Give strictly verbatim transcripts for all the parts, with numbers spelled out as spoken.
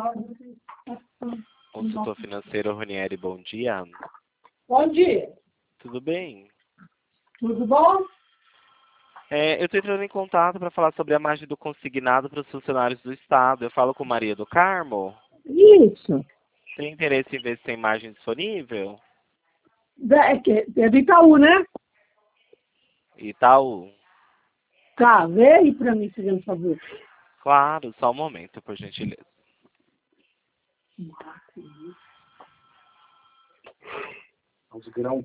Consultor financeiro Ronieri, bom dia. Bom dia. Tudo bem? Tudo bom? É, eu estou entrando em contato para falar sobre a margem do consignado para os funcionários do Estado. Eu falo com Maria do Carmo. Isso. Tem interesse em ver se tem margem disponível? É, que- é do Itaú, né? Itaú. Tá, vê aí pra mim, fazendo favor. Claro, só um momento, por gentileza. Os grãos.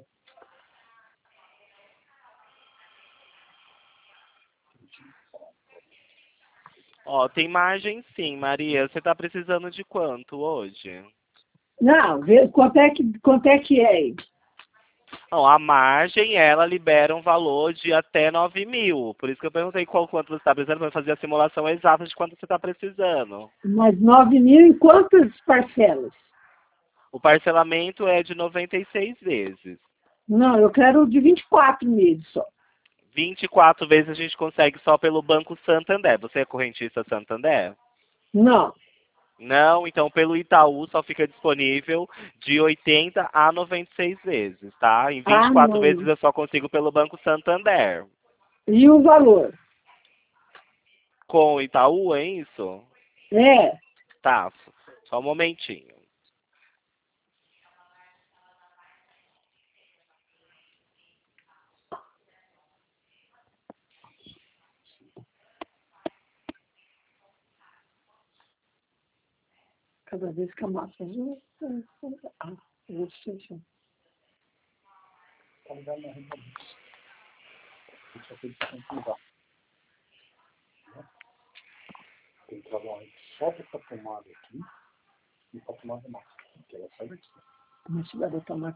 Ó, tem margem sim, Maria. Você está precisando de quanto hoje? Não, vê quanto é que, quanto é, que é aí? Não, a margem, ela libera um valor de até nove mil. Por isso que eu perguntei qual quanto você está precisando, para fazer a simulação exata de quanto você está precisando. Mais nove mil em quantas parcelas? O parcelamento é de noventa e seis vezes. Não, eu quero de vinte e quatro meses só. vinte e quatro vezes a gente consegue só pelo Banco Santander. Você é correntista Santander? Não. Não, então pelo Itaú só fica disponível de oitenta a noventa e seis vezes, tá? Em vinte Ah, e quatro não. vezes eu só consigo pelo Banco Santander. E o valor? Com o Itaú, é isso? É. Tá, só um momentinho. Cada vez que a massa azul. Ah, eu vou sentir. Tá ligado na renda disso. Isso aqui eles têm que mudar. Tem que trazer uma rede só para tomada aqui e para tomada máxima. Que ela sai daqui. Mas se vai botar uma